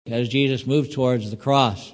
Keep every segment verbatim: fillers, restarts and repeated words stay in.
as Jesus moved towards the cross.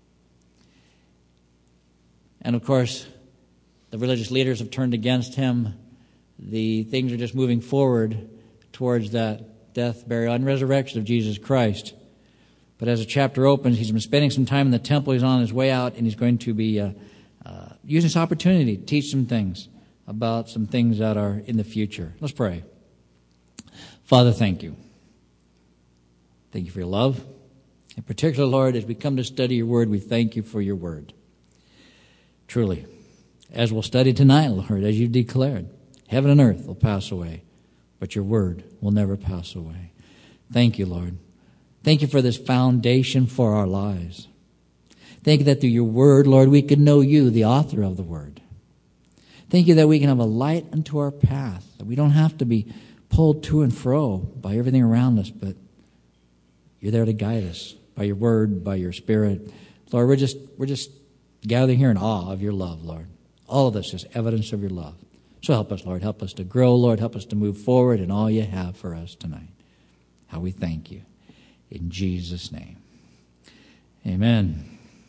And of course, the religious leaders have turned against him. The things are just moving forward towards that death, burial, and resurrection of Jesus Christ. But as the chapter opens, he's been spending some time in the temple. He's on his way out, and he's going to be uh, uh, using this opportunity to teach some things about some things that are in the future. Let's pray. Father, thank you. Thank you for your love. In particular, Lord, as we come to study your word, we thank you for your word. Truly, as we'll study tonight, Lord, as you declared, heaven and earth will pass away, but your word will never pass away. Thank you, Lord. Thank you for this foundation for our lives. Thank you that through your word, Lord, we can know you, the author of the word. Thank you that we can have a light unto our path, that we don't have to be pulled to and fro by everything around us, but you're there to guide us by your word, by your spirit. Lord, we're just we're just gathering here in awe of your love, Lord. All of this is evidence of your love. So help us, Lord. Help us to grow, Lord. Help us to move forward in all you have for us tonight. How we thank you. In Jesus' name. Amen.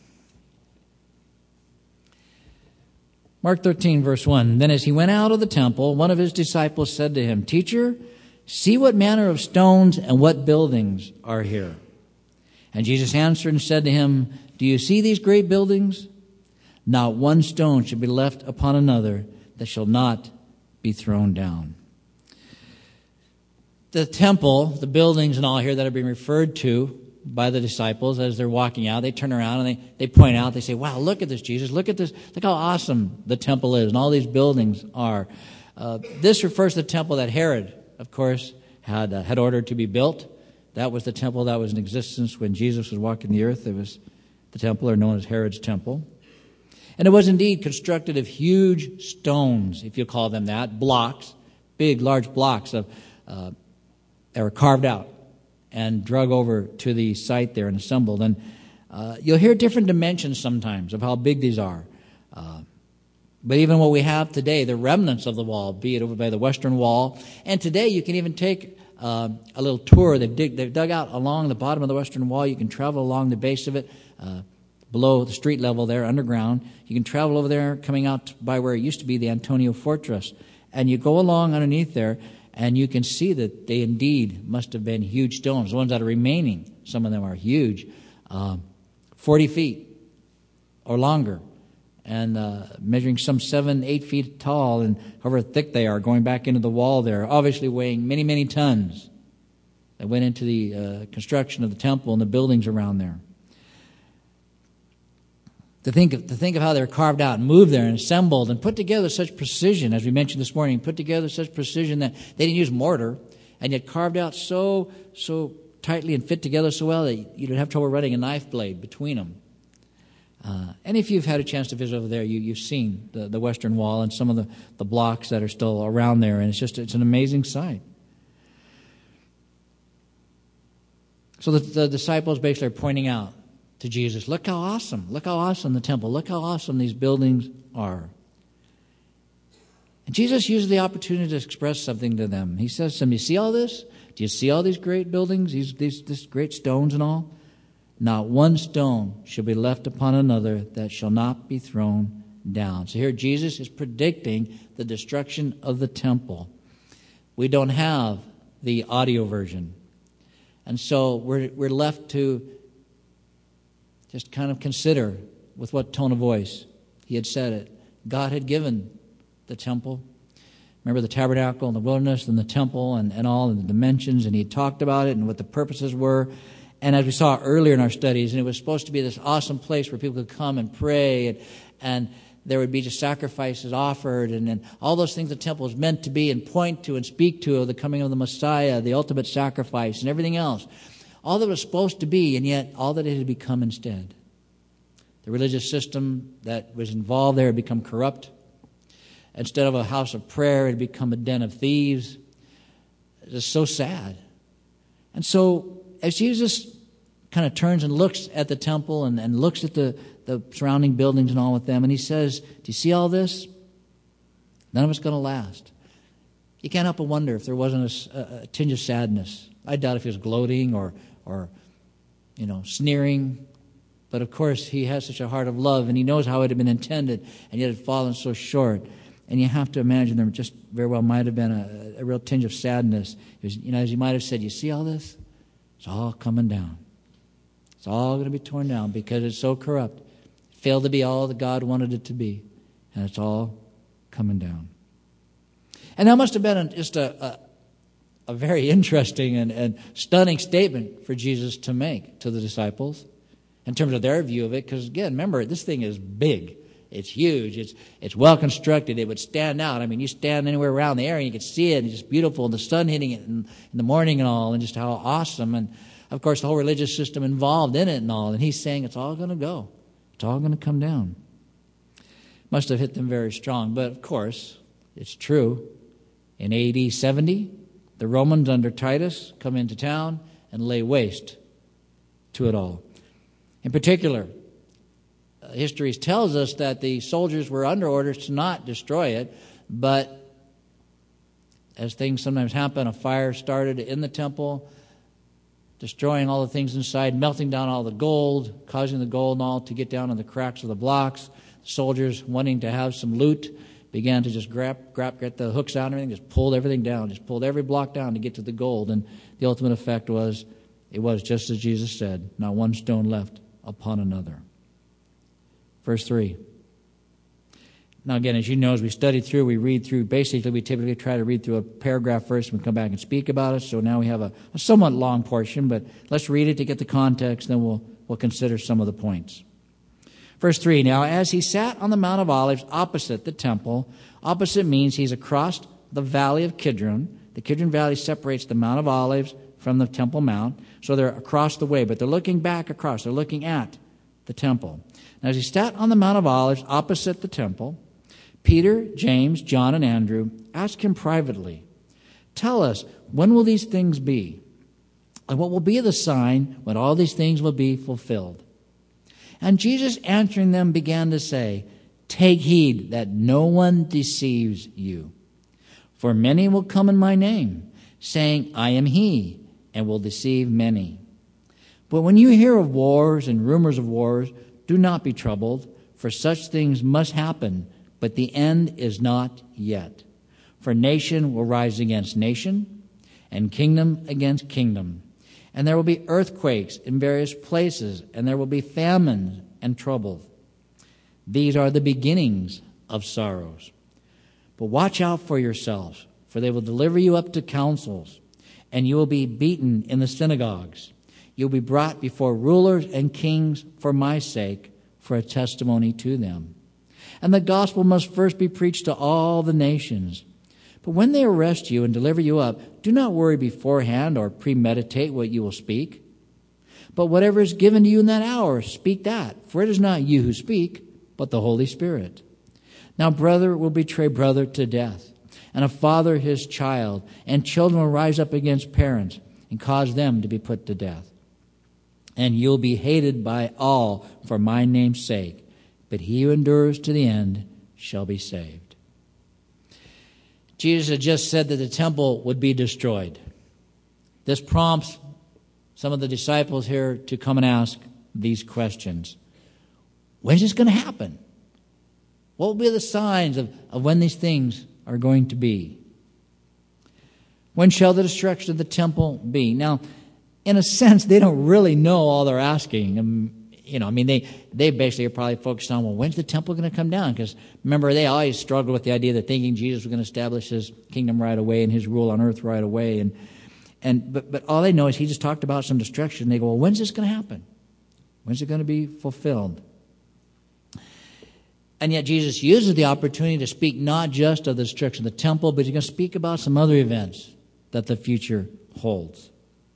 Mark thirteen, verse one. Then as he went out of the temple, one of his disciples said to him, Teacher, see what manner of stones and what buildings are here. And Jesus answered and said to him, Do you see these great buildings? Not one stone should be left upon another that shall not be thrown down. The temple, the buildings and all here that are being referred to by the disciples as they're walking out, they turn around and they, they point out, they say, wow, look at this, Jesus, look at this, look how awesome the temple is and all these buildings are. Uh, this refers to the temple that Herod, of course, had uh, had ordered to be built. That was the temple that was in existence when Jesus was walking the earth. It was the temple, or known as Herod's temple. And it was indeed constructed of huge stones, if you call them that, blocks, big, large blocks of uh, that were carved out and drug over to the site there and assembled. And uh, you'll hear different dimensions sometimes of how big these are. Uh, but even what we have today, the remnants of the wall, be it over by the western wall, and today you can even take uh, a little tour. They've, dig, they've dug out along the bottom of the western wall. You can travel along the base of it, uh, below the street level there, underground. You can travel over there, coming out by where it used to be the Antonio Fortress. And you go along underneath there, and you can see that they indeed must have been huge stones. The ones that are remaining, some of them are huge, um, forty feet or longer, and uh, measuring some seven, eight feet tall, and however thick they are, going back into the wall there, obviously weighing many, many tons that went into the uh, construction of the temple and the buildings around there. To think of, to think of how they're carved out and moved there and assembled and put together such precision, as we mentioned this morning, put together such precision that they didn't use mortar, and yet carved out so so tightly and fit together so well that you'd have trouble running a knife blade between them. Uh, and if you've had a chance to visit over there, you, you've seen the, the Western Wall and some of the, the blocks that are still around there, and it's just it's an amazing sight. So the, the disciples basically are pointing out to Jesus, look how awesome, look how awesome the temple, look how awesome these buildings are. And Jesus uses the opportunity to express something to them. He says to them, you see all this? Do you see all these great buildings, these, these, these great stones and all? Not one stone shall be left upon another that shall not be thrown down. So here Jesus is predicting the destruction of the temple. We don't have the audio version. And so we're we're left to just kind of consider with what tone of voice he had said it. God had given the temple. Remember the tabernacle and the wilderness and the temple and, and all and the dimensions, and he had talked about it and what the purposes were. And as we saw earlier in our studies, and it was supposed to be this awesome place where people could come and pray, and, and there would be just sacrifices offered, and, and all those things the temple was meant to be and point to and speak to of the coming of the Messiah, the ultimate sacrifice, and everything else. All that was supposed to be, and yet all that it had become instead. The religious system that was involved there had become corrupt. Instead of a house of prayer, it had become a den of thieves. It was so sad. And so as Jesus kind of turns and looks at the temple and, and looks at the, the surrounding buildings and all with them, and he says, do you see all this? None of it's going to last. You can't help but wonder if there wasn't a, a, a tinge of sadness. I doubt if he was gloating or or you know, sneering. But of course, he has such a heart of love, and he knows how it had been intended, and yet it had fallen so short. And you have to imagine there just very well might have been a, a real tinge of sadness. It was, you know, as he might have said, you see all this? It's all coming down. It's all going to be torn down because it's so corrupt. It failed to be all that God wanted it to be. And it's all coming down. And that must have been just a, a, a very interesting and, and stunning statement for Jesus to make to the disciples in terms of their view of it. Because again, remember, this thing is big. It's huge. It's it's well constructed. It would stand out. I mean, you stand anywhere around the area and you could see it. And it's just beautiful. And the sun hitting it in, in the morning and all. And just how awesome. And, of course, the whole religious system involved in it and all. And he's saying it's all going to go. It's all going to come down. Must have hit them very strong. But, of course, it's true. In A D seventy, the Romans under Titus come into town and lay waste to it all. In particular, history tells us that the soldiers were under orders to not destroy it, but as things sometimes happen, a fire started in the temple, destroying all the things inside, melting down all the gold, causing the gold and all to get down in the cracks of the blocks. The soldiers, wanting to have some loot, began to just grab, grab, get the hooks out and everything, just pulled everything down, just pulled every block down to get to the gold. And the ultimate effect was, it was just as Jesus said, not one stone left upon another. Verse three. Now again, as you know, as we study through, we read through, basically we typically try to read through a paragraph first and we come back and speak about it. So now we have a, a somewhat long portion, but let's read it to get the context, then we'll, we'll consider some of the points. Verse three, now as he sat on the Mount of Olives opposite the temple, opposite means he's across the valley of Kidron. The Kidron Valley separates the Mount of Olives from the Temple Mount, so they're across the way, but they're looking back across, they're looking at the temple. Now, as he sat on the Mount of Olives opposite the temple, Peter, James, John, and Andrew asked him privately, tell us, when will these things be? And what will be the sign when all these things will be fulfilled? And Jesus, answering them, began to say, take heed that no one deceives you. For many will come in my name, saying, I am he, and will deceive many. But when you hear of wars and rumors of wars, do not be troubled, for such things must happen, but the end is not yet. For nation will rise against nation, and kingdom against kingdom. And there will be earthquakes in various places, and there will be famines and trouble. These are the beginnings of sorrows. But watch out for yourselves, for they will deliver you up to councils, and you will be beaten in the synagogues. You'll be brought before rulers and kings for my sake, for a testimony to them. And the gospel must first be preached to all the nations. But when they arrest you and deliver you up, do not worry beforehand or premeditate what you will speak. But whatever is given to you in that hour, speak that. For it is not you who speak, but the Holy Spirit. Now brother will betray brother to death, and a father his child, and children will rise up against parents and cause them to be put to death. And you'll be hated by all for my name's sake, but he who endures to the end shall be saved. Jesus had just said that the temple would be destroyed. This prompts some of the disciples here to come and ask these questions. When is this going to happen? What will be the signs of, of when these things are going to be? When shall the destruction of the temple be? Now, in a sense, they don't really know all they're asking. Um, you know, I mean, they, they basically are probably focused on, well, when's the temple going to come down? Because remember, they always struggled with the idea that thinking Jesus was going to establish his kingdom right away and his rule on earth right away. And and but but all they know is he just talked about some destruction. They go, well, when's this going to happen? When's it going to be fulfilled? And yet Jesus uses the opportunity to speak not just of the destruction of the temple, but he's going to speak about some other events that the future holds.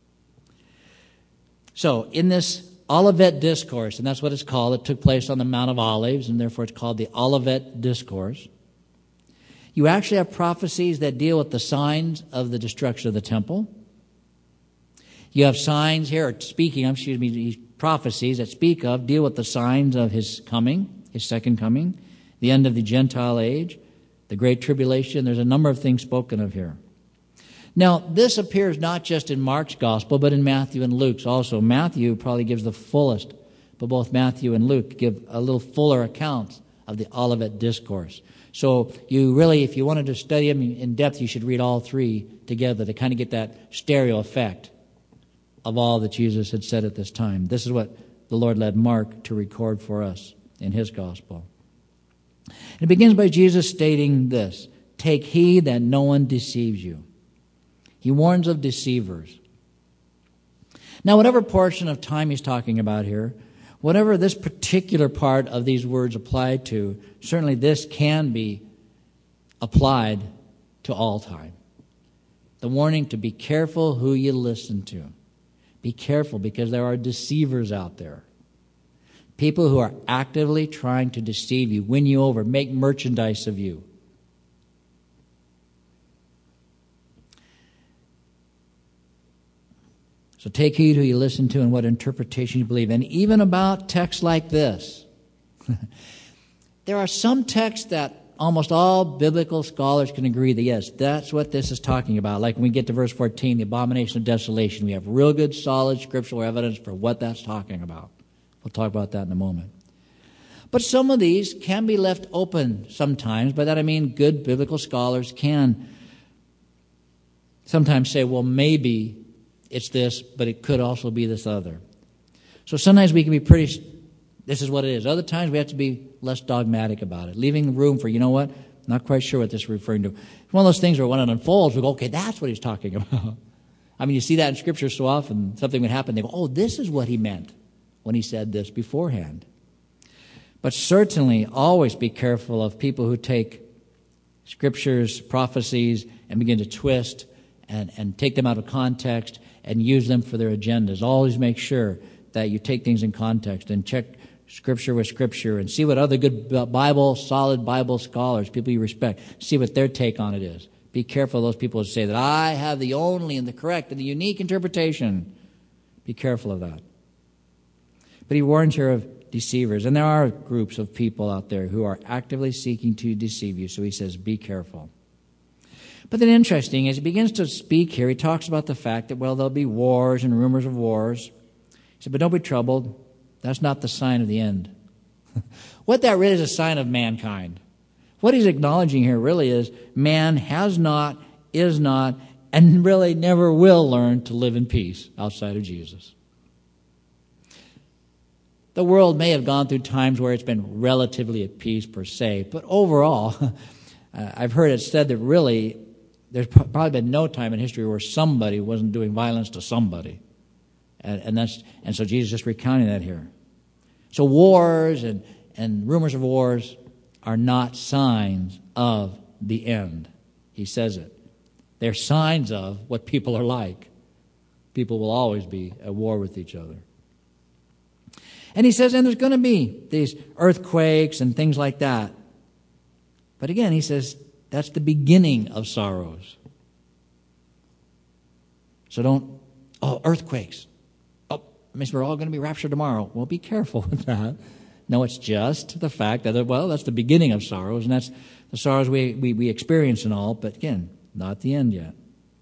So in this Olivet Discourse, and that's what it's called, it took place on the Mount of Olives, and therefore it's called the Olivet Discourse. You actually have prophecies that deal with the signs of the destruction of the temple. You have signs here, or speaking, excuse me, prophecies that speak of, deal with the signs of his coming, his second coming, the end of the Gentile age, the Great Tribulation. There's a number of things spoken of here. Now, this appears not just in Mark's gospel, but in Matthew and Luke's also. Matthew probably gives the fullest, but both Matthew and Luke give a little fuller accounts of the Olivet Discourse. So you really, if you wanted to study them in depth, you should read all three together to kind of get that stereo effect of all that Jesus had said at this time. This is what the Lord led Mark to record for us in his gospel. It begins by Jesus stating this: take heed that no one deceives you. He warns of deceivers. Now, whatever portion of time he's talking about here, whatever this particular part of these words apply to, certainly this can be applied to all time. The warning to be careful who you listen to. Be careful, because there are deceivers out there. People who are actively trying to deceive you, win you over, make merchandise of you. So take heed who you listen to and what interpretation you believe. And even about texts like this, there are some texts that almost all biblical scholars can agree that, yes, that's what this is talking about. Like when we get to verse fourteen, the abomination of desolation, we have real good, solid scriptural evidence for what that's talking about. We'll talk about that in a moment. But some of these can be left open sometimes. By that I mean good biblical scholars can sometimes say, well, maybe it's this, but it could also be this other. So sometimes we can be pretty, this is what it is. Other times we have to be less dogmatic about it, leaving room for, you know what, not quite sure what this is referring to. It's one of those things where when it unfolds, we go, okay, that's what he's talking about. I mean, you see that in Scripture so often. Something would happen, they go, oh, this is what he meant when he said this beforehand. But certainly always be careful of people who take Scriptures, prophecies, and begin to twist and, and take them out of context and use them for their agendas. Always make sure that you take things in context and check Scripture with Scripture and see what other good Bible, solid Bible scholars, people you respect, see what their take on it is. Be careful of those people who say that I have the only and the correct and the unique interpretation. Be careful of that. But he warns here of deceivers. And there are groups of people out there who are actively seeking to deceive you. So he says, be careful. But then interesting, as he begins to speak here, he talks about the fact that, well, there'll be wars and rumors of wars. He said, but don't be troubled. That's not the sign of the end. What that really is a sign of mankind. What he's acknowledging here really is man has not, is not, and really never will learn to live in peace outside of Jesus. The world may have gone through times where it's been relatively at peace per se, but overall, uh, I've heard it said that really there's probably been no time in history where somebody wasn't doing violence to somebody. And, and that's and so Jesus is just recounting that here. So wars and, and rumors of wars are not signs of the end. He says it. They're signs of what people are like. People will always be at war with each other. And he says, and there's going to be these earthquakes and things like that. But again, he says, that's the beginning of sorrows. So don't, oh, earthquakes. Oh, means we're all going to be raptured tomorrow. Well, be careful with that. No, it's just the fact that, well, that's the beginning of sorrows, and that's the sorrows we, we, we experience and all, but again, not the end yet.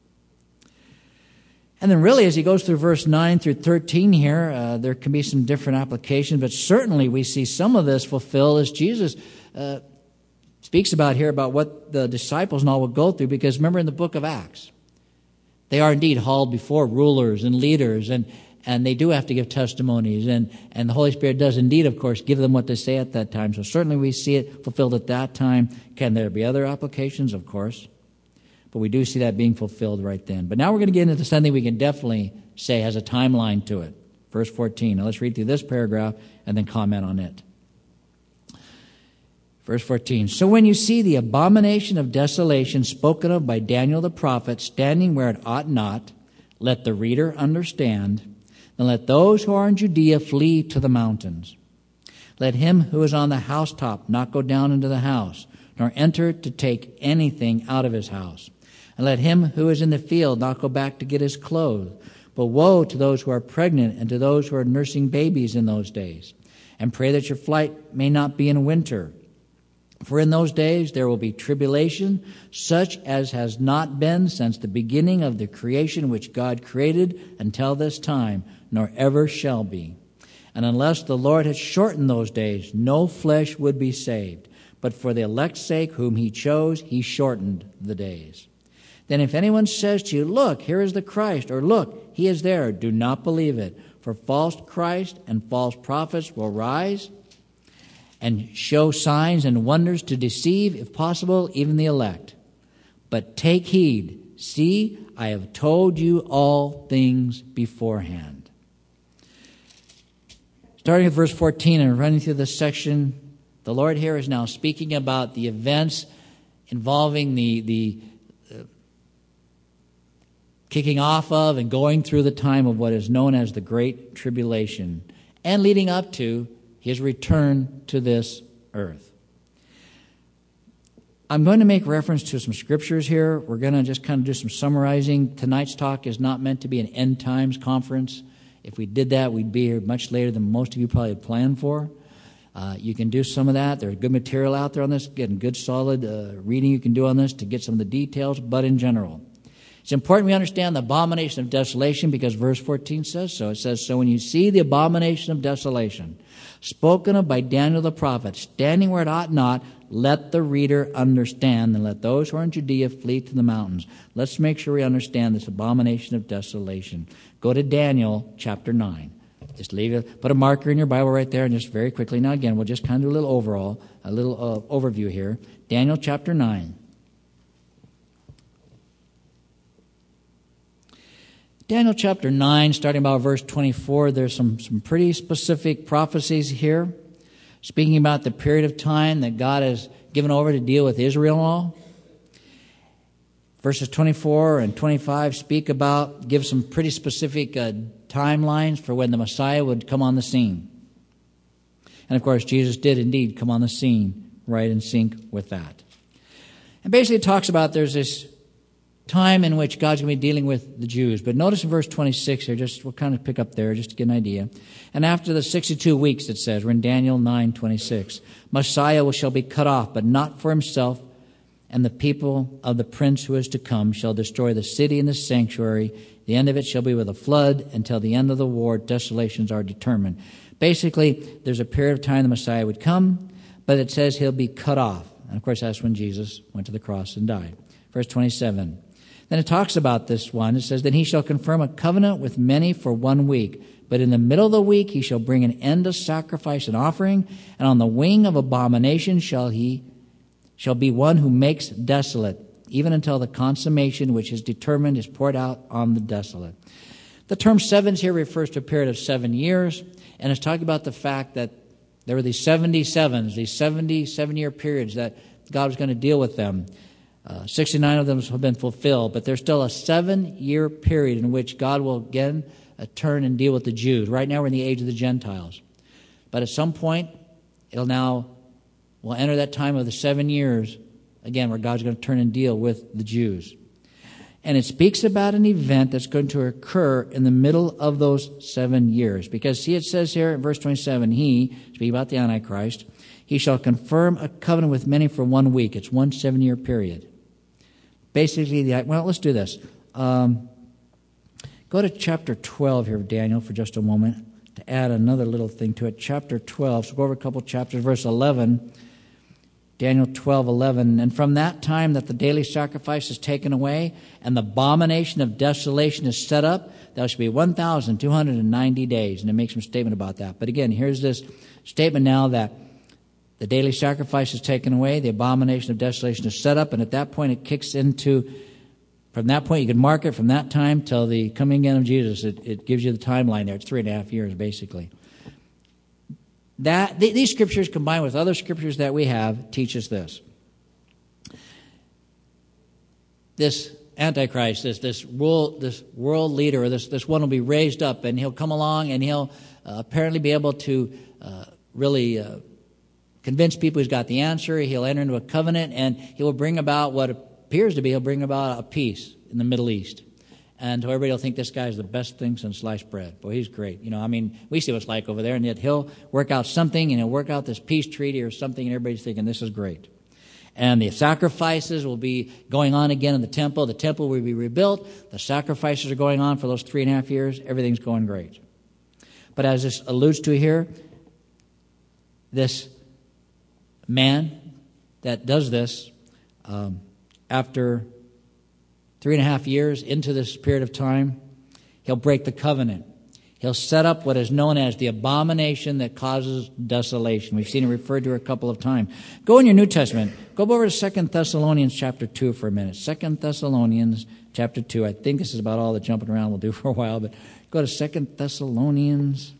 And then really, as he goes through verse nine through thirteen here, uh, there can be some different applications, but certainly we see some of this fulfilled as Jesus uh, speaks about here about what the disciples and all will go through, because remember in the book of Acts, they are indeed hauled before rulers and leaders, and, and they do have to give testimonies, and, and the Holy Spirit does indeed, of course, give them what they say at that time. So certainly we see it fulfilled at that time. Can there be other applications? Of course. But we do see that being fulfilled right then. But now we're going to get into something we can definitely say has a timeline to it. Verse fourteen. Now let's read through this paragraph and then comment on it. Verse fourteen. So when you see the abomination of desolation spoken of by Daniel the prophet standing where it ought not, let the reader understand, and let those who are in Judea flee to the mountains. Let him who is on the housetop not go down into the house, nor enter to take anything out of his house. And let him who is in the field not go back to get his clothes. But woe to those who are pregnant and to those who are nursing babies in those days. And pray that your flight may not be in winter, For in those days there will be tribulation, such as has not been since the beginning of the creation which God created until this time, nor ever shall be. And unless the Lord had shortened those days, no flesh would be saved. But for the elect's sake, whom he chose, he shortened the days. Then if anyone says to you, look, here is the Christ, or look, he is there, do not believe it. For false Christ and false prophets will rise and show signs and wonders to deceive, if possible, even the elect. But take heed. See, I have told you all things beforehand. Starting with verse fourteen and running through this section, the Lord here is now speaking about the events involving the, the uh, kicking off of and going through the time of what is known as the Great Tribulation, and leading up to his return to this earth. I'm going to make reference to some scriptures here. We're going to just kind of do some summarizing. Tonight's talk is not meant to be an end times conference. If we did that, we'd be here much later than most of you probably had planned for. Uh, you can do some of that. There's good material out there on this, getting good solid uh, reading you can do on this to get some of the details, but in general. It's important we understand the abomination of desolation because verse fourteen says so. It says, so when you see the abomination of desolation, spoken of by Daniel the prophet, standing where it ought not, let the reader understand, and let those who are in Judea flee to the mountains. Let's make sure we understand this abomination of desolation. Go to Daniel chapter nine. Just leave it, put a marker in your Bible right there, and just very quickly. Now again, we'll just kind of do a little overall, a little uh, overview here. Daniel chapter nine. Daniel chapter nine, starting about verse twenty-four, there's some, some pretty specific prophecies here, speaking about the period of time that God has given over to deal with Israel all. Verses twenty-four and twenty-five speak about, give some pretty specific uh, timelines for when the Messiah would come on the scene. And of course, Jesus did indeed come on the scene, right in sync with that. And basically it talks about there's this time in which God's going to be dealing with the Jews. But notice in verse twenty-six here, just we'll kind of pick up there just to get an idea. And after the sixty-two weeks, it says, we're in Daniel nine twenty-six, Messiah shall be cut off, but not for himself, and the people of the prince who is to come shall destroy the city and the sanctuary. The end of it shall be with a flood. Until the end of the war, desolations are determined. Basically, there's a period of time the Messiah would come, but it says he'll be cut off. And of course, that's when Jesus went to the cross and died. Verse twenty-seven. Then it talks about this one. It says, then he shall confirm a covenant with many for one week. But in the middle of the week he shall bring an end to sacrifice and offering. And on the wing of abomination shall he shall be one who makes desolate, even until the consummation which is determined is poured out on the desolate. The term sevens here refers to a period of seven years. And it's talking about the fact that there were these seventy sevens, these seventy seven-year periods that God was going to deal with them. Uh, sixty-nine of them have been fulfilled, but there's still a seven-year period in which God will again uh, turn and deal with the Jews. Right now we're in the age of the Gentiles. But at some point, it'll now, we'll enter that time of the seven years, again, where God's going to turn and deal with the Jews. And it speaks about an event that's going to occur in the middle of those seven years. Because, see, it says here in verse twenty-seven, he, speaking about the Antichrist, he shall confirm a covenant with many for one week. It's one seven-year period. Basically, the well, let's do this. Um, go to chapter twelve here of Daniel for just a moment to add another little thing to it. Chapter twelve. So go over a couple chapters. Verse eleven. Daniel twelve eleven. And from that time that the daily sacrifice is taken away and the abomination of desolation is set up, there shall be one thousand two hundred ninety days. And it makes some statement about that. But again, here's this statement now that the daily sacrifice is taken away, the abomination of desolation is set up, and at that point it kicks into, from that point you can mark it from that time till the coming again of Jesus. It, it gives you the timeline there. It's three and a half years basically. That th- These scriptures combined with other scriptures that we have teach us this. This Antichrist, this this world, this world leader, or this, this one will be raised up, and he'll come along and he'll uh, apparently be able to uh, really uh, convince people he's got the answer. He'll enter into a covenant, and he will bring about what appears to be, he'll bring about a peace in the Middle East. And so everybody will think this guy's the best thing since sliced bread. Boy, he's great. You know, I mean, we see what it's like over there, and yet he'll work out something, and he'll work out this peace treaty or something, and everybody's thinking this is great. And the sacrifices will be going on again in the temple. The temple will be rebuilt. The sacrifices are going on for those three and a half years. Everything's going great. But as this alludes to here, this man that does this, um, after three and a half years into this period of time, he'll break the covenant. He'll set up what is known as the abomination that causes desolation. We've seen it referred to a couple of times. Go in your New Testament. Go over to Second Thessalonians chapter two for a minute. Second Thessalonians chapter two. I think this is about all the jumping around we'll do for a while, but go to Second Thessalonians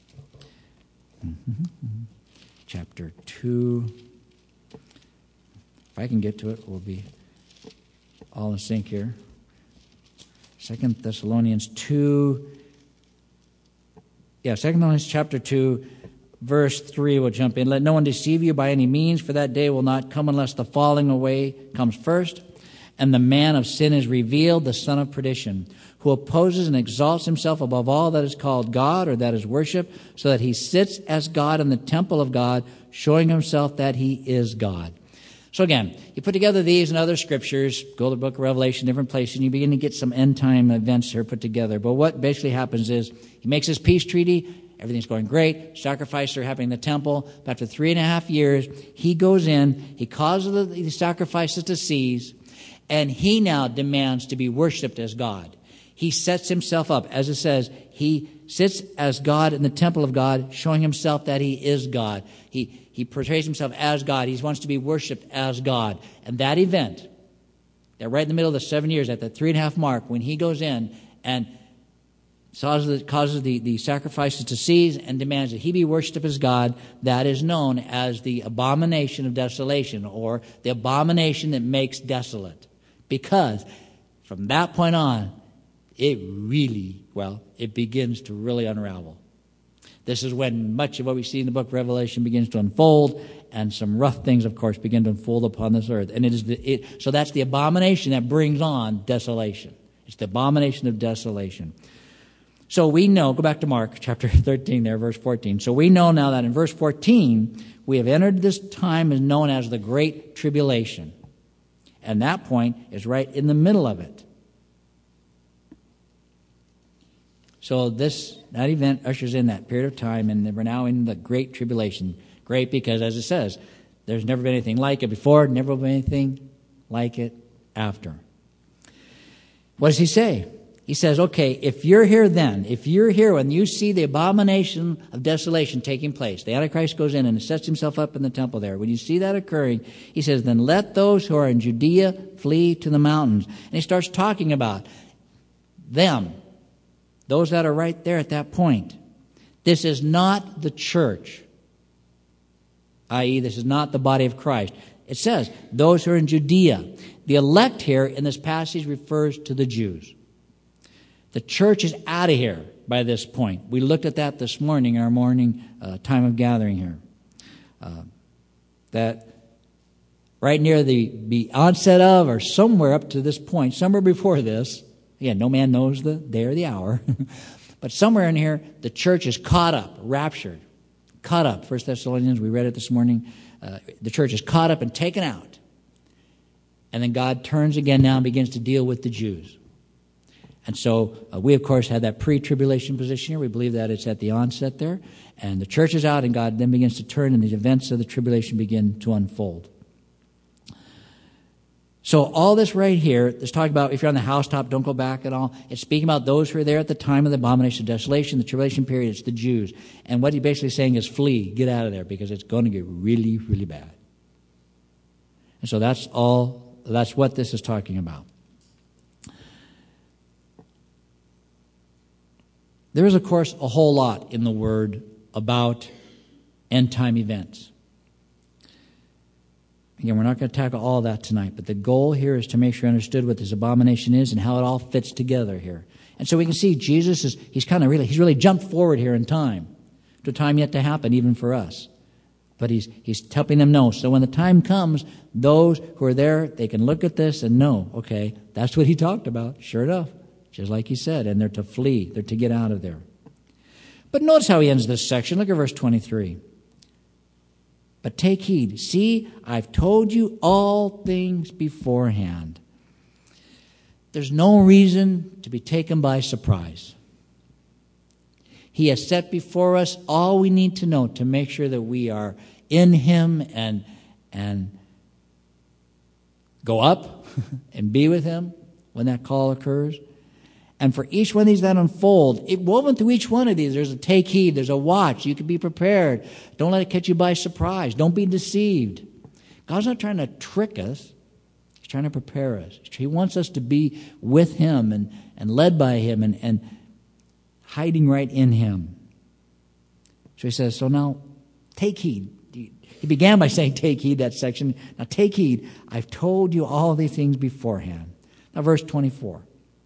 chapter two. If I can get to it, we'll be all in sync here. Second Thessalonians two. Yeah, Second Thessalonians chapter two, verse three, we'll jump in. Let no one deceive you by any means, for that day will not come unless the falling away comes first, and the man of sin is revealed, the son of perdition, who opposes and exalts himself above all that is called God or that is worship, so that he sits as God in the temple of God, showing himself that he is God. So again, you put together these and other scriptures, go to the book of Revelation, different places, and you begin to get some end-time events here put together. But what basically happens is he makes his peace treaty, everything's going great, sacrifices are happening in the temple. But after three and a half years, he goes in, he causes the, the sacrifices to cease, and he now demands to be worshipped as God. He sets himself up. As it says, he sits as God in the temple of God, showing himself that he is God. He He portrays himself as God. He wants to be worshipped as God. And that event, that right in the middle of the seven years, at the three and a half mark, when he goes in and causes the, causes the, the sacrifices to cease and demands that he be worshipped as God, that is known as the abomination of desolation, or the abomination that makes desolate. Because from that point on, it really, well, it begins to really unravel. This is when much of what we see in the book of Revelation begins to unfold, and some rough things, of course, begin to unfold upon this earth. And it is the, it, so that's the abomination that brings on desolation. It's the abomination of desolation. So we know, go back to Mark chapter thirteen there, verse fourteen. So we know now that in verse fourteen, we have entered this time as known as the Great Tribulation. And that point is right in the middle of it. So this that event ushers in that period of time, and we're now in the Great Tribulation. Great because, as it says, there's never been anything like it before, never been anything like it after. What does he say? He says, okay, if you're here then, if you're here when you see the abomination of desolation taking place, the Antichrist goes in and sets himself up in the temple there. When you see that occurring, he says, then let those who are in Judea flee to the mountains. And he starts talking about them. Those that are right there at that point. This is not the church, that is, this is not the body of Christ. It says, those who are in Judea. The elect here in this passage refers to the Jews. The church is out of here by this point. We looked at that this morning in our morning uh, time of gathering here. Uh, that right near the, the onset of, or somewhere up to this point, somewhere before this, again, no man knows the day or the hour. But somewhere in here, the church is caught up, raptured. Caught up. First Thessalonians, we read it this morning. Uh, the church is caught up and taken out. And then God turns again now and begins to deal with the Jews. And so uh, we, of course, had that pre-tribulation position here. We believe that it's at the onset there. And the church is out, and God then begins to turn, and the events of the tribulation begin to unfold. So all this right here, let's talk about, if you're on the housetop, don't go back at all. It's speaking about those who are there at the time of the abomination of desolation, the tribulation period. It's the Jews. And what he's basically saying is flee, get out of there, because it's going to get really, really bad. And so that's all, that's what this is talking about. There is, of course, a whole lot in the Word about end-time events. Again, we're not going to tackle all that tonight, but the goal here is to make sure you understood what this abomination is and how it all fits together here. And so we can see Jesus is, he's kind of really, he's really jumped forward here in time, to a time yet to happen, even for us. But he's, he's helping them know. So when the time comes, those who are there, they can look at this and know, okay, that's what he talked about, sure enough. Just like he said, and they're to flee. They're to get out of there. But notice how he ends this section. Look at verse twenty-three. But take heed. See, I've told you all things beforehand. There's no reason to be taken by surprise. He has set before us all we need to know to make sure that we are in Him and, and go up and be with Him when that call occurs. And for each one of these that unfold, it, woven through each one of these, there's a take heed, there's a watch. You can be prepared. Don't let it catch you by surprise. Don't be deceived. God's not trying to trick us. He's trying to prepare us. He wants us to be with Him and, and led by Him and, and hiding right in Him. So he says, so now take heed. He began by saying take heed, that section. Now take heed. I've told you all these things beforehand. Now verse twenty-four.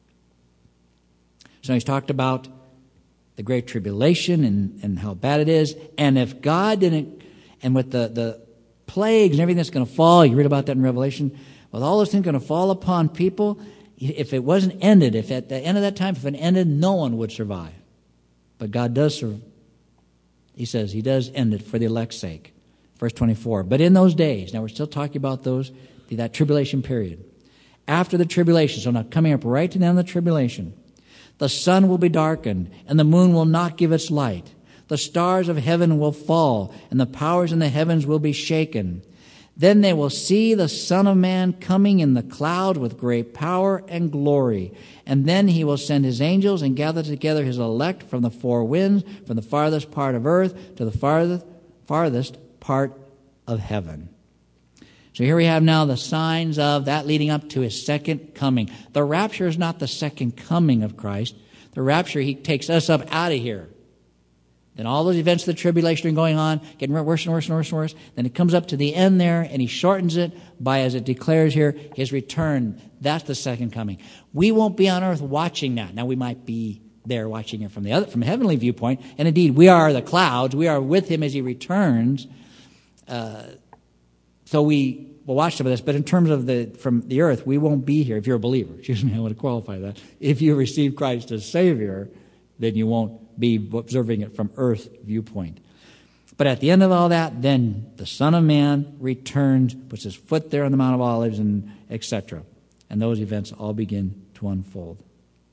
So he's talked about the great tribulation and, and how bad it is. And if God didn't, and with the, the plagues and everything that's going to fall, you read about that in Revelation, with all those things going to fall upon people, if it wasn't ended, if at the end of that time, if it ended, no one would survive. But God does survive. He says he does end it for the elect's sake. Verse twenty-four. But in those days, now we're still talking about those, that tribulation period. After the tribulation, so now coming up right to the end of the tribulation, the sun will be darkened, and the moon will not give its light. The stars of heaven will fall, and the powers in the heavens will be shaken. Then they will see the Son of Man coming in the cloud with great power and glory. And then he will send his angels and gather together his elect from the four winds, from the farthest part of earth to the farthest, farthest part of heaven. So here we have now the signs of that leading up to his second coming. The rapture is not the second coming of Christ. The rapture, he takes us up out of here. Then all those events of the tribulation are going on, getting worse and worse and worse and worse. Then it comes up to the end there, and he shortens it by, as it declares here, his return. That's the second coming. We won't be on earth watching that. Now, we might be there watching it from the other, from a heavenly viewpoint. And indeed, we are the clouds. We are with him as he returns. Uh, so we will watch some of this. But in terms of the from the earth, we won't be here. If you're a believer, excuse me, I want to qualify that. If you receive Christ as Savior, then you won't be observing it from earth viewpoint. But at the end of all that, then the Son of Man returns, puts his foot there on the Mount of Olives, and et cetera. And those events all begin to unfold.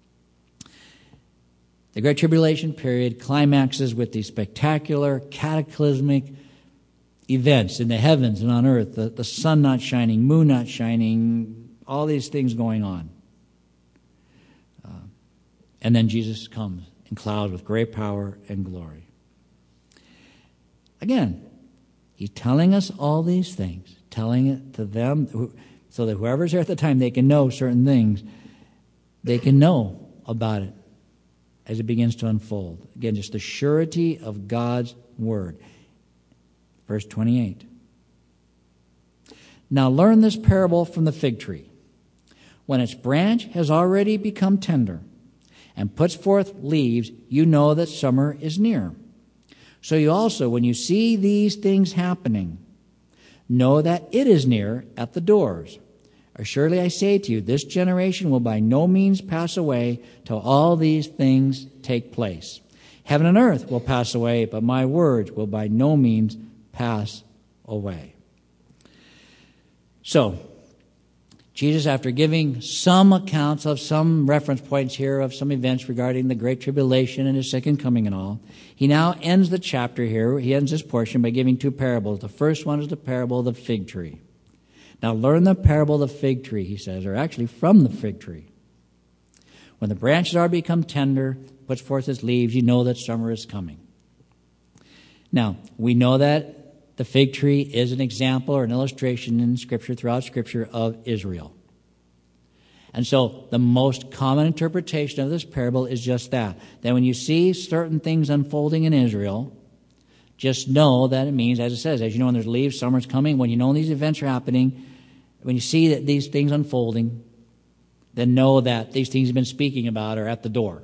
The Great Tribulation period climaxes with these spectacular, cataclysmic events in the heavens and on earth. The, the sun not shining, moon not shining, all these things going on. Uh, and then Jesus comes in clouds with great power and glory. Again, he's telling us all these things, telling it to them so that whoever's there at the time, they can know certain things. They can know about it as it begins to unfold. Again, just the surety of God's word. Verse twenty-eight. Now learn this parable from the fig tree. When its branch has already become tender and puts forth leaves, you know that summer is near. So you also, when you see these things happening, know that it is near at the doors. Surely I say to you, this generation will by no means pass away till all these things take place. Heaven and earth will pass away, but my words will by no means pass away. So, Jesus, after giving some accounts of some reference points here of some events regarding the Great Tribulation and his second coming and all, he now ends the chapter here, he ends this portion by giving two parables. The first one is the parable of the fig tree. Now learn the parable of the fig tree, he says, or actually from the fig tree. When the branches are become tender, puts forth its leaves, you know that summer is coming. Now, we know that the fig tree is an example or an illustration in Scripture, throughout Scripture, of Israel. And so the most common interpretation of this parable is just that. That when you see certain things unfolding in Israel, just know that it means, as it says, as you know when there's leaves, summer's coming. When you know these events are happening, when you see that these things unfolding, then know that these things you've been speaking about are at the door.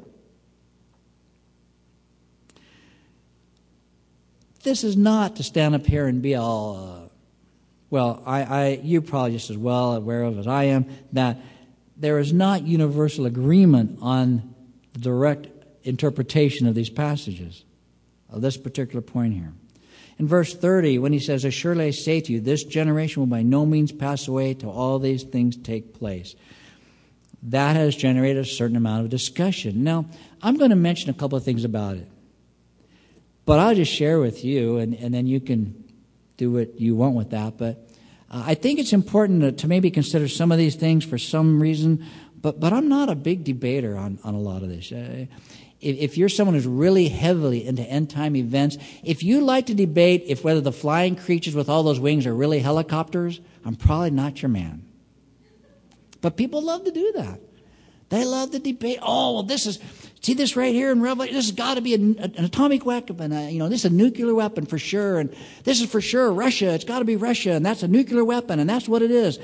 This is not to stand up here and be all, uh, well, I, I, you're probably just as well aware of as I am, that there is not universal agreement on the direct interpretation of these passages, of this particular point here. In verse thirty, when he says, "Surely I say to you, this generation will by no means pass away till all these things take place," that has generated a certain amount of discussion. Now, I'm going to mention a couple of things about it. But I'll just share with you, and, and then you can do what you want with that. But uh, I think it's important to, to maybe consider some of these things for some reason. But but I'm not a big debater on, on a lot of this. Uh, if, if you're someone who's really heavily into end-time events, if you like to debate if whether the flying creatures with all those wings are really helicopters, I'm probably not your man. But people love to do that. They love to debate. Oh, well, this is, see this right here in Revelation? This has got to be an, an atomic weapon. Uh, you know, this is a nuclear weapon for sure. And this is for sure Russia. It's got to be Russia. And that's a nuclear weapon. And that's what it is.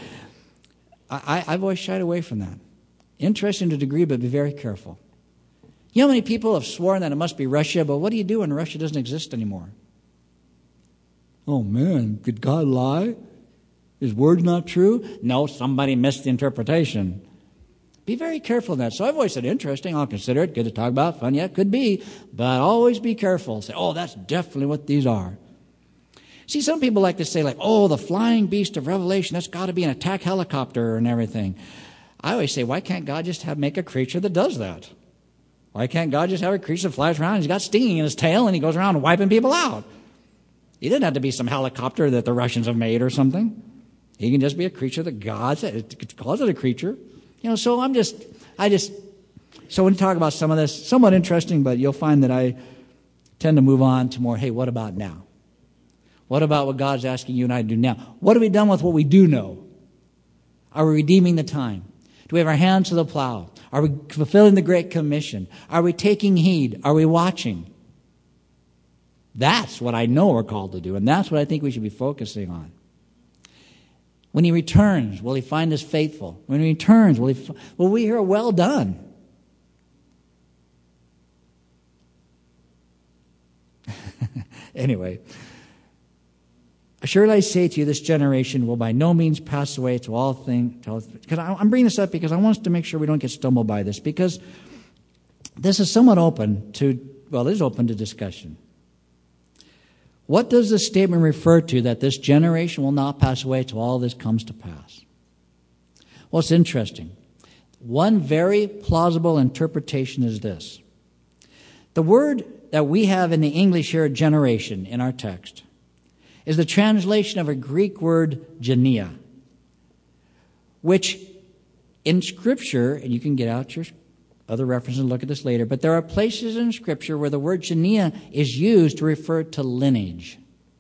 I, I, I've always shied away from that. Interesting to a degree, but be very careful. You know how many people have sworn that it must be Russia, but what do you do when Russia doesn't exist anymore? Oh, man, could God lie? His word's not true? No, somebody missed the interpretation. Be very careful in that. So I've always said, interesting, I'll consider it, good to talk about, fun, yeah, it could be, but always be careful. Say, oh, that's definitely what these are. See, some people like to say, like, oh, the flying beast of Revelation, that's got to be an attack helicopter and everything. I always say, why can't God just have make a creature that does that? Why can't God just have a creature that flies around and he's got stinging in his tail and he goes around wiping people out? He didn't have to be some helicopter that the Russians have made or something. He can just be a creature that God said. It calls it a creature. You know, so I'm just, I just, so when you talk about some of this, somewhat interesting, but you'll find that I tend to move on to more, hey, what about now? What about what God's asking you and I to do now? What have we done with what we do know? Are we redeeming the time? Do we have our hands to the plow? Are we fulfilling the Great Commission? Are we taking heed? Are we watching? That's what I know we're called to do, and that's what I think we should be focusing on. When he returns, will he find us faithful? When he returns, will, he, will we hear a well done? Anyway, surely I say to you, this generation will by no means pass away to all things. Because I'm bringing this up because I want us to make sure we don't get stumbled by this, because this is somewhat open to, well, it is open to discussion. What does this statement refer to, that this generation will not pass away till all this comes to pass? Well, it's interesting. One very plausible interpretation is this. The word that we have in the English here, generation, in our text, is the translation of a Greek word, genia, which in Scripture, and you can get out your other references and look at this later, but there are places in Scripture where the word genia is used to refer to lineage,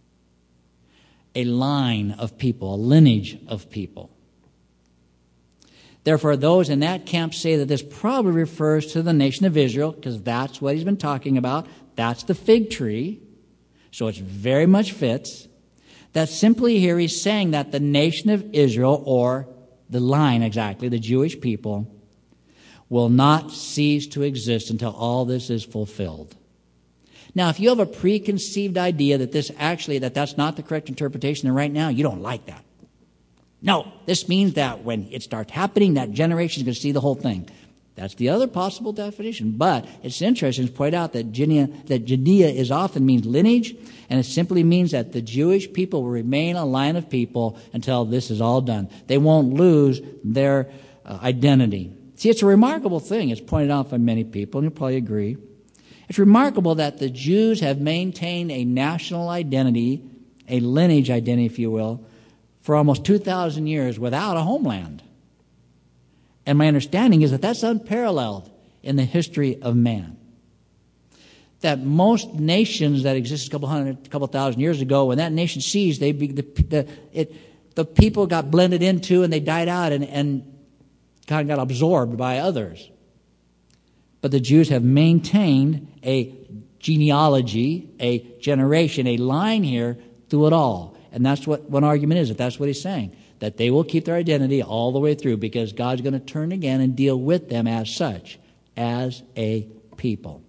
a line of people, a lineage of people. Therefore, those in that camp say that this probably refers to the nation of Israel, because that's what he's been talking about. That's the fig tree. So it very much fits. That simply here he's saying that the nation of Israel, or the line exactly, the Jewish people, will not cease to exist until all this is fulfilled. Now, if you have a preconceived idea that this actually, that that's not the correct interpretation, then right now you don't like that. No, this means that when it starts happening, that generation is going to see the whole thing. That's the other possible definition. But it's interesting to point out that Genia, that Genia is often means lineage, and it simply means that the Jewish people will remain a line of people until this is all done. They won't lose their uh, identity. See, it's a remarkable thing. It's pointed out by many people, and you'll probably agree. It's remarkable that the Jews have maintained a national identity, a lineage identity, if you will, for almost two thousand years without a homeland. And my understanding is that that's unparalleled in the history of man. That most nations that existed a couple hundred, a couple thousand years ago, when that nation seized, they be, the, the, it, the people got blended into and they died out and, and kind of got absorbed by others. But the Jews have maintained a genealogy, a generation, a line here through it all. And that's what one argument is, that that's what he's saying, that they will keep their identity all the way through because God's going to turn again and deal with them as such, as a people.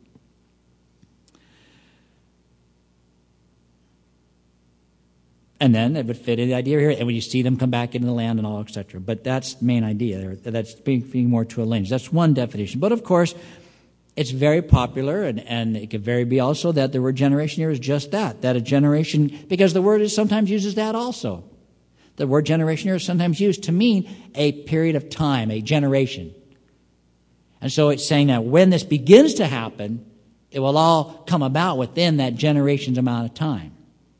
And then it would fit in the idea here, and when you see them come back into the land and all, et cetera. But that's the main idea there. That's being, being more to a lineage. That's one definition. But of course, it's very popular, and, and it could very be also that the word generation here is just that, that a generation, because the word is sometimes uses that also. The word generation here is sometimes used to mean a period of time, a generation. And so it's saying that when this begins to happen, it will all come about within that generation's amount of time.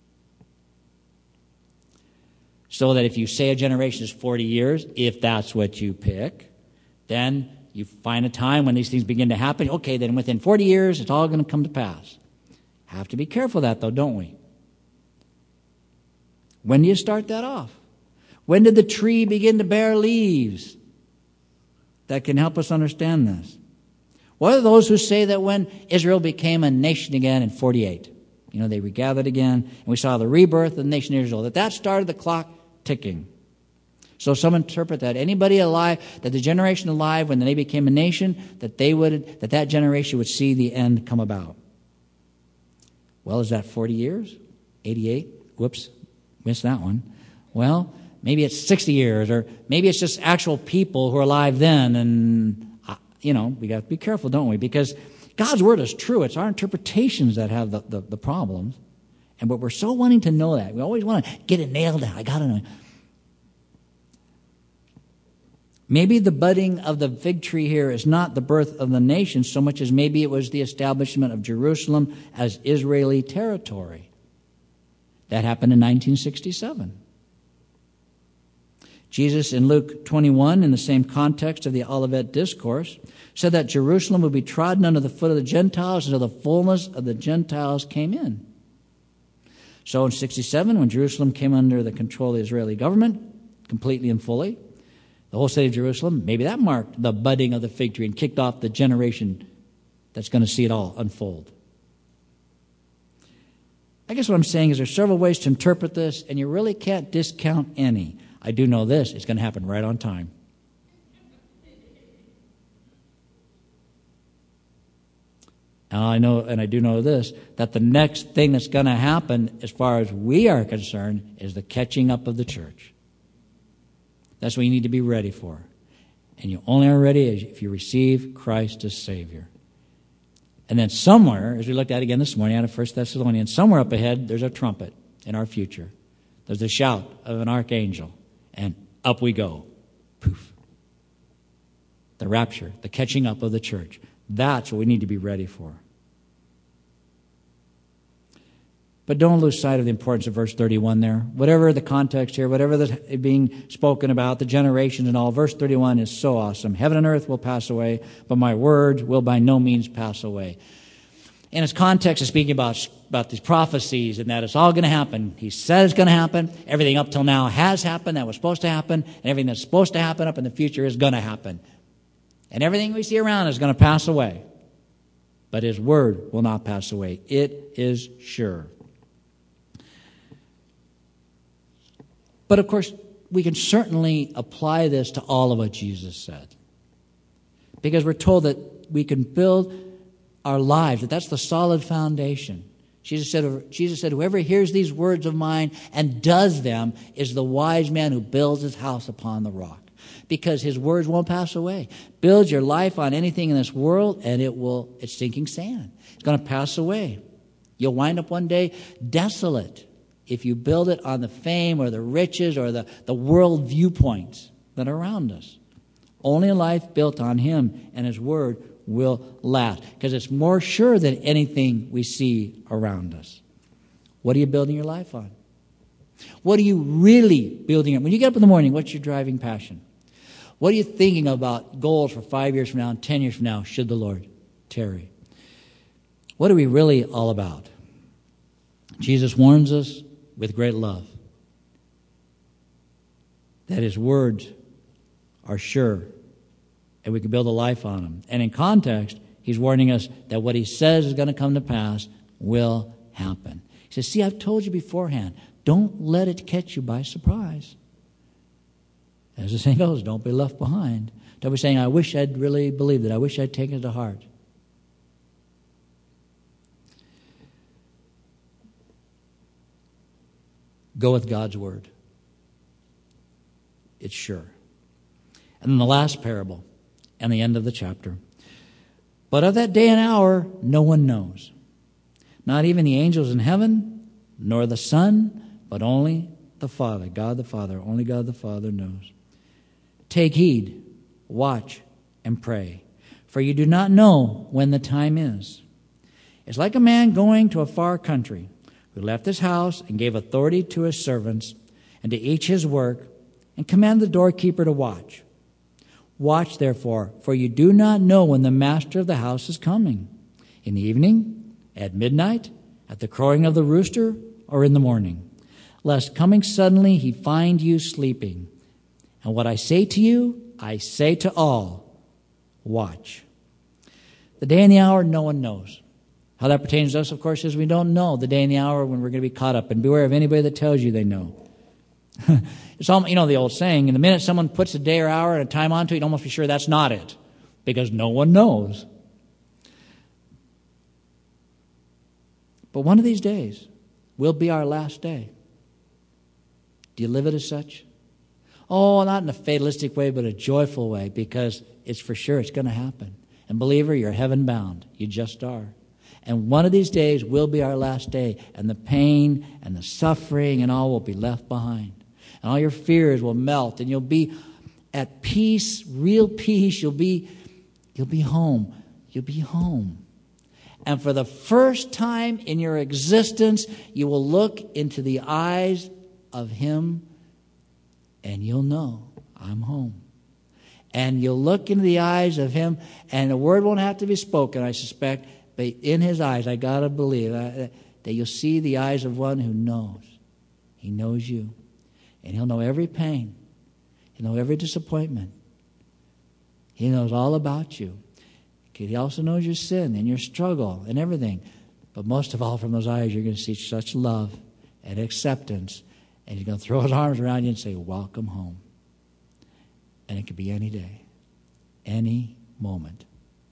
So that if you say a generation is forty years, if that's what you pick, then you find a time when these things begin to happen. Okay, then within forty years, it's all going to come to pass. Have to be careful of that, though, don't we? When do you start that off? When did the tree begin to bear leaves? That can help us understand this. What are those who say that when Israel became a nation again in forty-eight, you know, they regathered again, and we saw the rebirth of the nation of Israel, that that started the clock ticking. So some interpret that anybody alive, that the generation alive when they became a nation, that they would, that that generation would see the end come about. Well, is that forty years? eighty-eight? Whoops, missed that one. Well, maybe it's sixty years, or maybe it's just actual people who are alive then, and, uh, you know, we got to be careful, don't we? Because God's word is true. It's our interpretations that have the, the, the problems. And but we're so wanting to know that. We always want to get it nailed down. I got to know. Maybe the budding of the fig tree here is not the birth of the nation so much as maybe it was the establishment of Jerusalem as Israeli territory. That happened in nineteen sixty-seven. Jesus in Luke twenty-one, in the same context of the Olivet Discourse, said that Jerusalem would be trodden under the foot of the Gentiles until the fullness of the Gentiles came in. So in sixty-seven, when Jerusalem came under the control of the Israeli government, completely and fully, the whole city of Jerusalem, maybe that marked the budding of the fig tree and kicked off the generation that's going to see it all unfold. I guess what I'm saying is there's several ways to interpret this, and you really can't discount any. I do know this, it's going to happen right on time. And I know, and I do know this, that the next thing that's going to happen, as far as we are concerned, is the catching up of the church. That's what you need to be ready for. And you only are ready if you receive Christ as Savior. And then somewhere, as we looked at again this morning out of First Thessalonians, somewhere up ahead, there's a trumpet in our future. There's the shout of an archangel. And up we go. Poof. The rapture, the catching up of the church. That's what we need to be ready for. But don't lose sight of the importance of verse thirty-one there. Whatever the context here, whatever is being spoken about, the generations and all, verse thirty-one is so awesome. Heaven and earth will pass away, but my words will by no means pass away. In its context, is speaking about, about these prophecies and that it's all going to happen. He said it's going to happen. Everything up till now has happened that was supposed to happen. And everything that's supposed to happen up in the future is going to happen. And everything we see around is going to pass away. But His word will not pass away. It is sure. But of course, we can certainly apply this to all of what Jesus said. Because we're told that we can build our lives, that that's the solid foundation. Jesus said, Jesus said, whoever hears these words of mine and does them is the wise man who builds his house upon the rock. Because His words won't pass away. Build your life on anything in this world and it will, it's sinking sand. It's going to pass away. You'll wind up one day desolate if you build it on the fame or the riches or the, the world viewpoints that are around us. Only a life built on Him and His word will last, because it's more sure than anything we see around us. What are you building your life on? What are you really building on? When you get up in the morning, what's your driving passion? What are you thinking about goals for five years from now and ten years from now, should the Lord tarry? What are we really all about? Jesus warns us with great love that His words are sure and we can build a life on them. And in context, He's warning us that what He says is going to come to pass will happen. He says, see, I've told you beforehand. Don't let it catch you by surprise. As the saying goes, don't be left behind. Don't be saying, I wish I'd really believed it. I wish I'd taken it to heart. Go with God's word. It's sure. And then the last parable and the end of the chapter. But of that day and hour, no one knows. Not even the angels in heaven, nor the Son, but only the Father. God the Father. Only God the Father knows. Take heed, watch, and pray. For you do not know when the time is. It's like a man going to a far country, who left his house and gave authority to his servants, and to each his work, and commanded the doorkeeper to watch. Watch, therefore, for you do not know when the master of the house is coming, in the evening, at midnight, at the crowing of the rooster, or in the morning, lest coming suddenly he find you sleeping. And what I say to you, I say to all, watch. The day and the hour no one knows. How that pertains to us, of course, is we don't know the day and the hour when we're going to be caught up. And beware of anybody that tells you they know. It's all, you know, the old saying, in the minute someone puts a day or hour and a time onto it, you'd almost be sure that's not it, because no one knows. But one of these days will be our last day. Do you live it as such? Oh, not in a fatalistic way, but a joyful way, because it's for sure it's going to happen. And believer, you're heaven bound. You just are. And one of these days will be our last day, and the pain and the suffering and all will be left behind. And all your fears will melt, and you'll be at peace, real peace. You'll be, you'll be home. You'll be home. And for the first time in your existence, you will look into the eyes of Him, and you'll know, I'm home. And you'll look into the eyes of Him, and a word won't have to be spoken, I suspect, but in His eyes, I got to believe uh, that you'll see the eyes of one who knows. He knows you. And He'll know every pain. He'll know every disappointment. He knows all about you. He also knows your sin and your struggle and everything. But most of all, from those eyes, you're going to see such love and acceptance. And He's going to throw His arms around you and say, welcome home. And it could be any day, any moment.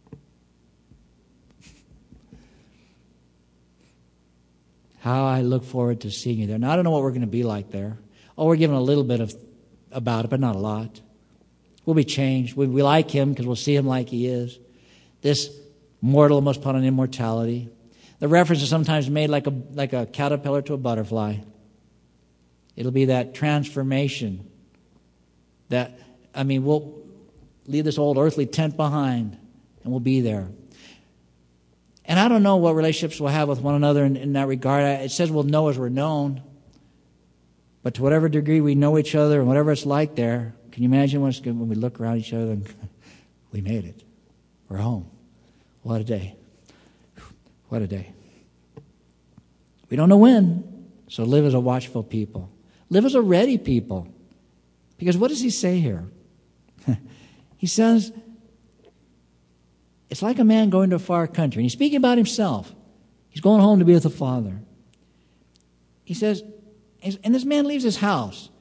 How I look forward to seeing you there. Now, I don't know what we're going to be like there. Oh, we're given a little bit of about it, but not a lot. We'll be changed. We, we like Him because we'll see Him like He is. This mortal must put on immortality. The reference is sometimes made like a like a caterpillar to a butterfly. It'll be that transformation. That, I mean, we'll leave this old earthly tent behind, and we'll be there. And I don't know what relationships we'll have with one another in, in that regard. It says we'll know as we're known. But to whatever degree we know each other and whatever it's like there, can you imagine when, it's good, when we look around each other and we made it? We're home. What a day. What a day. We don't know when, so live as a watchful people. Live as a ready people. Because what does He say here? He says, it's like a man going to a far country. And He's speaking about Himself. He's going home to be with the Father. He says, and this man leaves his house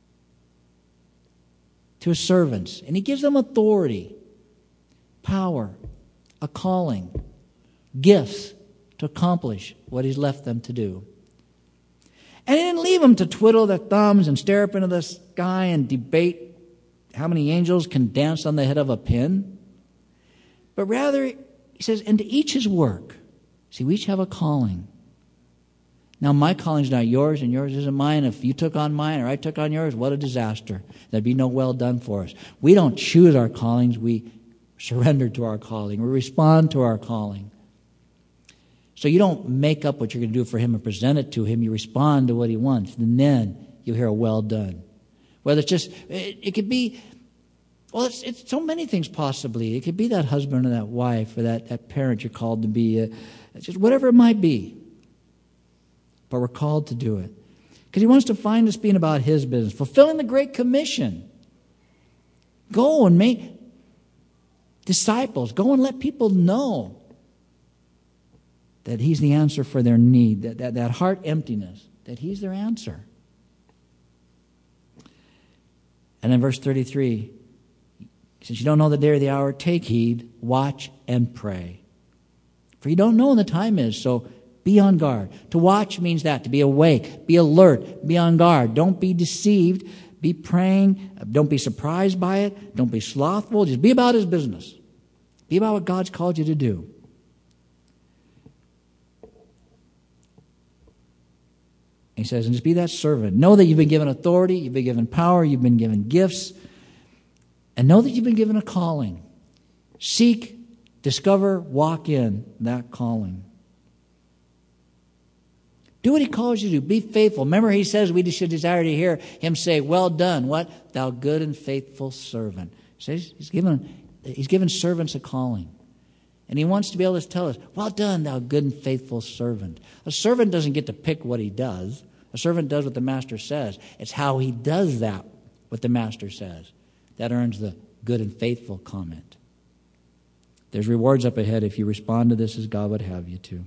to his servants. And he gives them authority, power, a calling, gifts to accomplish what He's left them to do. And He didn't leave them to twiddle their thumbs and stare up into the sky and debate how many angels can dance on the head of a pin. But rather, He says, and to each his work. See, we each have a calling. Now, my calling's not yours, and yours isn't mine. If you took on mine or I took on yours, what a disaster. There'd be no well done for us. We don't choose our callings. We surrender to our calling. We respond to our calling. So you don't make up what you're going to do for Him and present it to Him. You respond to what He wants. And then you'll hear a well done. Whether it's just, it, it could be, well, it's, it's so many things possibly. It could be that husband or that wife or that, that parent you're called to be. Uh, just whatever it might be. But we're called to do it. Because He wants to find us being about His business. Fulfilling the Great Commission. Go and make disciples. Go and let people know that He's the answer for their need. That, that, that heart emptiness. That He's their answer. And then verse thirty-three. Since you don't know the day or the hour, take heed, watch, and pray. For you don't know when the time is, so be on guard. To watch means that, to be awake, be alert, be on guard. Don't be deceived, be praying, don't be surprised by it, don't be slothful, just be about His business. Be about what God's called you to do. He says, and just be that servant. Know that you've been given authority, you've been given power, you've been given gifts, and know that you've been given a calling. Seek, discover, walk in that calling. Do what he calls you to do. Be faithful. Remember, he says we should desire to hear him say, well done, what? Thou good and faithful servant. He says he's given, he's given servants a calling. And he wants to be able to tell us, well done, thou good and faithful servant. A servant doesn't get to pick what he does. A servant does what the master says. It's how he does that, what the master says, that earns the good and faithful comment. There's rewards up ahead if you respond to this as God would have you to.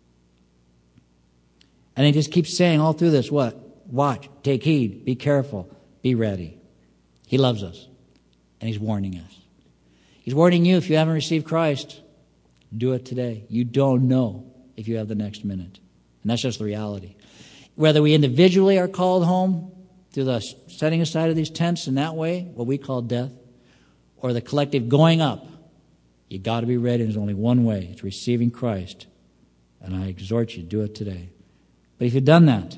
And he just keeps saying all through this, what? Watch, take heed, be careful, be ready. He loves us, and he's warning us. He's warning you if you haven't received Christ, do it today. You don't know if you have the next minute. And that's just the reality. Whether we individually are called home through the setting aside of these tents in that way, what we call death, or the collective going up, you got to be ready. There's only one way. It's receiving Christ. And I exhort you, do it today. But if you've done that,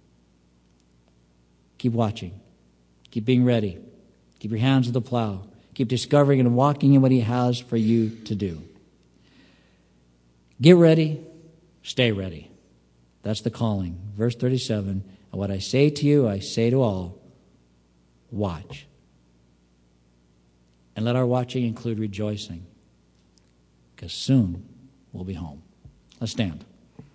keep watching. Keep being ready. Keep your hands to the plow. Keep discovering and walking in what he has for you to do. Get ready. Stay ready. That's the calling. Verse thirty-seven, and what I say to you, I say to all, watch. And let our watching include rejoicing, because soon we'll be home. Let's stand.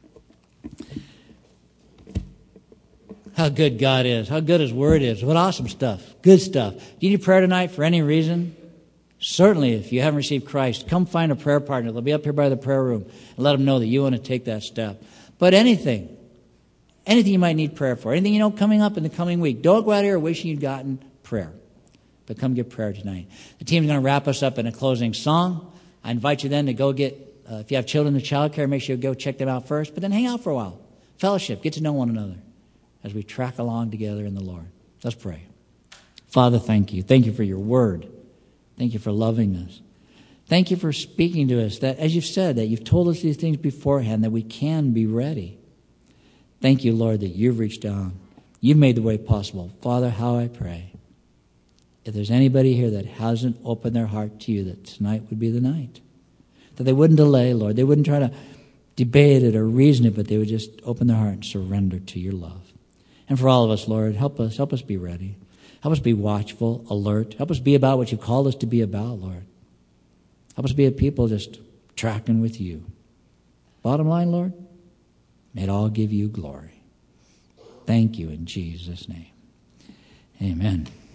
How good God is. How good his word is. What awesome stuff. Good stuff. Do you need prayer tonight for any reason? Certainly, if you haven't received Christ, come find a prayer partner. They'll be up here by the prayer room. And let them know that you want to take that step. But anything, anything you might need prayer for, anything you know coming up in the coming week, don't go out here wishing you'd gotten prayer. But come get prayer tonight. The team's going to wrap us up in a closing song. I invite you then to go get, uh, if you have children in child care, make sure you go check them out first. But then hang out for a while. Fellowship. Get to know one another as we track along together in the Lord. Let's pray. Father, thank you. Thank you for your word. Thank you for loving us. Thank you for speaking to us, that, as you've said, that you've told us these things beforehand, that we can be ready. Thank you, Lord, that you've reached down. You've made the way possible. Father, how I pray. If there's anybody here that hasn't opened their heart to you, that tonight would be the night. That they wouldn't delay, Lord. They wouldn't try to debate it or reason it, but they would just open their heart and surrender to your love. And for all of us, Lord, help us, help us be ready. Help us be watchful, alert. Help us be about what you've called us to be about, Lord. Help us be a people just tracking with you. Bottom line, Lord, may it all give you glory. Thank you in Jesus' name. Amen.